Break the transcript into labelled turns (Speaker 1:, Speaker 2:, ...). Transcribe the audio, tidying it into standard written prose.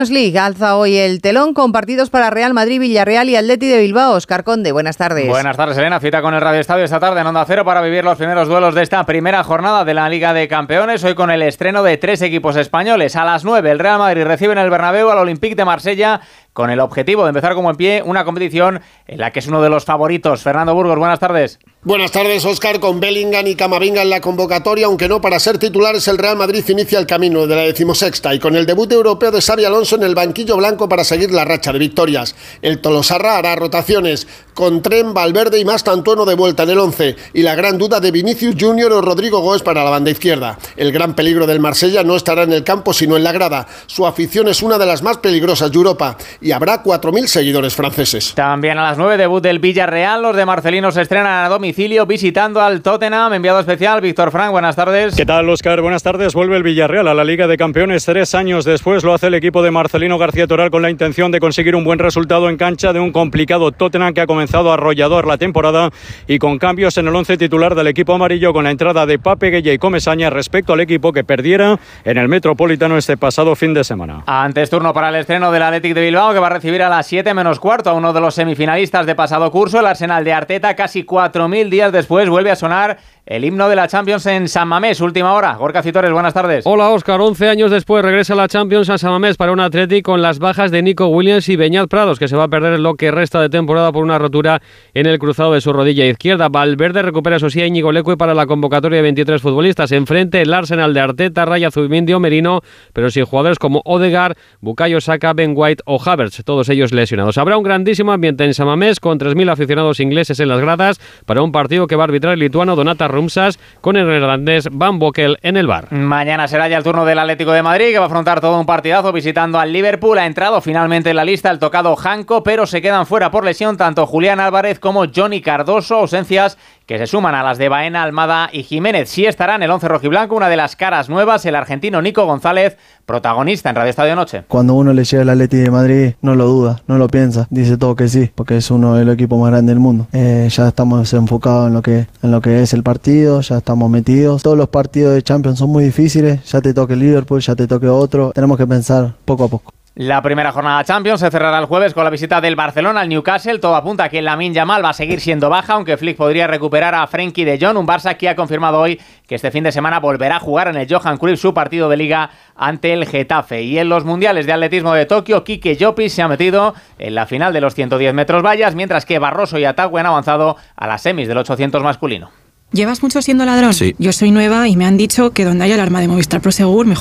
Speaker 1: League alza hoy el telón con partidos para Real Madrid, Villarreal y Atleti de Bilbao. Óscar Conde, buenas tardes.
Speaker 2: Buenas tardes, Elena. Cita con el Radio Estadio esta tarde en Onda Cero para vivir los primeros duelos de esta primera jornada de la Liga de Campeones. Hoy con el estreno de 3 equipos españoles. A las 9 el Real Madrid recibe en el Bernabéu al Olympique de Marsella con el objetivo de empezar como en pie una competición en la que es uno de los favoritos. Fernando Burgos, buenas tardes.
Speaker 3: Buenas tardes, Óscar. Con Bellingham y Camavinga en la convocatoria, aunque no para ser titulares, el Real Madrid inicia el camino de la 16ª y con el debut europeo de Xabi Alonso en el banquillo blanco para seguir la racha de victorias. El Tolosarra hará rotaciones con Trent, Valverde y Mastantuono de vuelta en el 11 y la gran duda de Vinicius Junior o Rodrigo Goes para la banda izquierda. El gran peligro del Marsella no estará en el campo sino en la grada. Su afición es una de las más peligrosas de Europa y habrá 4.000 seguidores franceses.
Speaker 2: También a las 9 debut del Villarreal. Los de Marcelino se estrenan a domicilio visitando al Tottenham. Enviado especial Víctor Frank, buenas tardes.
Speaker 4: ¿Qué tal, Óscar? Buenas tardes. Vuelve el Villarreal a la Liga de Campeones 3 años después. Lo hace el equipo de Marcelino García Toral con la intención de conseguir un buen resultado en cancha de un complicado Tottenham que ha comenzado arrollador la temporada y con cambios en el 11 titular del equipo amarillo, con la entrada de Pape Gueye y Comesaña respecto al equipo que perdiera en el Metropolitano este pasado fin de semana.
Speaker 2: Antes turno para el estreno del Athletic de Bilbao, que va a recibir a las 7 menos cuarto a uno de los semifinalistas de pasado curso, el Arsenal de Arteta. Casi 4.000 días después vuelve a sonar el himno de la Champions en San Mamés. Última hora. Gorka Citores, buenas tardes.
Speaker 5: Hola, Óscar. 11 años después regresa la Champions a San Mamés para un Athletic con las bajas de Nico Williams y Beñat Prados, que se va a perder lo que resta de temporada por una rotura en el cruzado de su rodilla izquierda. Valverde recupera, eso sí, a Íñigo Leque para la convocatoria de 23 futbolistas. Enfrente el Arsenal de Arteta, Raya Zubimendi o Merino, pero sin jugadores como Odegaard, Bukayo Saka, Ben White o Havertz, todos ellos lesionados. Habrá un grandísimo ambiente en San Mamés con 3.000 aficionados ingleses en las gradas para un partido que va a arbitrar el lituano Donata Rumsas con el neerlandés Van Bokel en el bar.
Speaker 2: Mañana será ya el turno del Atlético de Madrid, que va a afrontar todo un partidazo visitando al Liverpool. Ha entrado finalmente en la lista el tocado Janko, pero se quedan fuera por lesión tanto Julián Álvarez como Johnny Cardoso, ausencias que se suman a las de Baena, Almada y Jiménez. Sí estará en el 11 rojiblanco una de las caras nuevas, el argentino Nico González, protagonista en Radio Estadio Noche.
Speaker 6: Cuando uno le llega al Atlético de Madrid, no lo duda, no lo piensa, dice todo que sí, porque es uno de los equipos más grandes del mundo. Ya estamos enfocados en lo que es el partido, ya estamos metidos. Todos los partidos de Champions son muy difíciles, ya te toque el Liverpool, ya te toque otro, tenemos que pensar poco a poco.
Speaker 2: La primera jornada Champions se cerrará el jueves con la visita del Barcelona al Newcastle. Todo apunta a que Lamine Yamal va a seguir siendo baja, aunque Flick podría recuperar a Frenkie de Jong. Un Barça que ha confirmado hoy que este fin de semana volverá a jugar en el Johan Cruyff su partido de Liga ante el Getafe. Y en los mundiales de atletismo de Tokio, Quique Llopis se ha metido en la final de los 110 metros vallas, mientras que Barroso y Atagüe han avanzado a las semis del 800 masculino.
Speaker 7: ¿Llevas mucho siendo ladrón?
Speaker 8: Sí.
Speaker 7: Yo soy nueva y me han dicho que donde haya alarma de Movistar Prosegur, mejor.